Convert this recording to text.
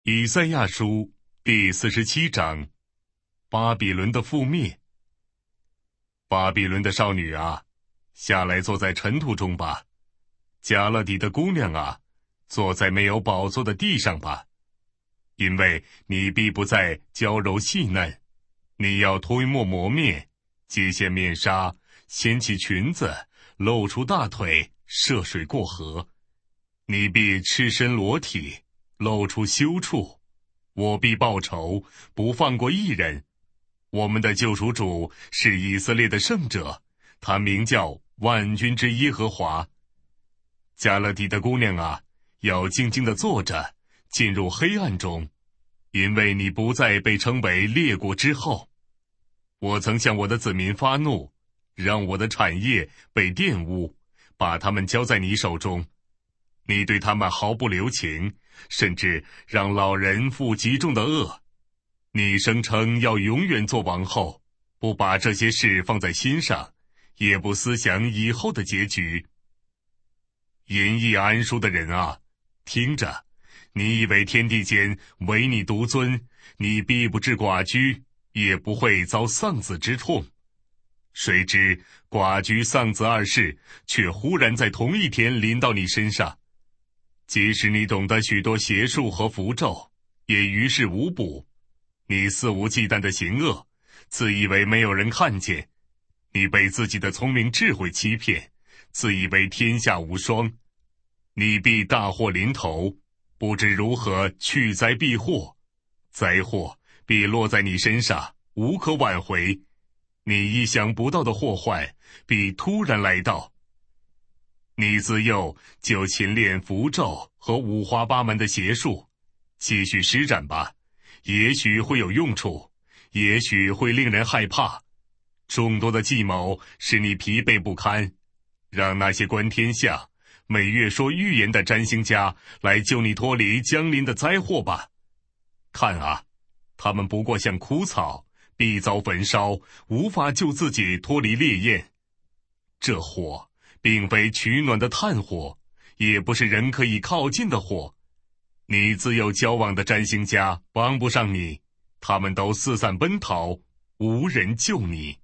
以赛亚书第47章，巴比伦的覆灭。巴比伦的少女啊，下来坐在尘土中吧；加勒底的姑娘啊，坐在没有宝座的地上吧。因为你必不再娇柔细嫩，你要推磨磨面，揭下面纱，掀起裙子，露出大腿，涉水过河。你必赤身裸体，露出羞处。我必报仇，不放过一人。我们的救赎主是以色列的圣者，他名叫万军之耶和华。加勒底的姑娘啊，要静静地坐着，进入黑暗中，因为你不再被称为列国之后。我曾向我的子民发怒，让我的产业被玷污，把他们交在你手中。你对他们毫不留情，甚至让老人负极重的恶。你声称要永远做王后，不把这些事放在心上，也不思想以后的结局。淫逸安舒的人啊，听着，你以为天地间唯你独尊，你必不至寡居，也不会遭丧子之痛。谁知寡居丧子二事，却忽然在同一天临到你身上。即使你懂得许多邪术和符咒，也于事无补。你肆无忌惮的行恶，自以为没有人看见。你被自己的聪明智慧欺骗，自以为天下无双。你必大祸临头，不知如何去灾避祸。灾祸必落在你身上，无可挽回。你意想不到的祸患必突然来到。你自幼就勤练符咒和五花八门的邪术，继续施展吧，也许会有用处，也许会令人害怕。众多的计谋使你疲惫不堪，让那些观天象、每月说预言的占星家来救你脱离将临的灾祸吧。看啊，他们不过像枯草，必遭焚烧，无法救自己脱离烈焰。这火并非取暖的炭火，也不是人可以靠近的火。你自幼交往的占星家帮不上你，他们都四散奔逃，无人救你。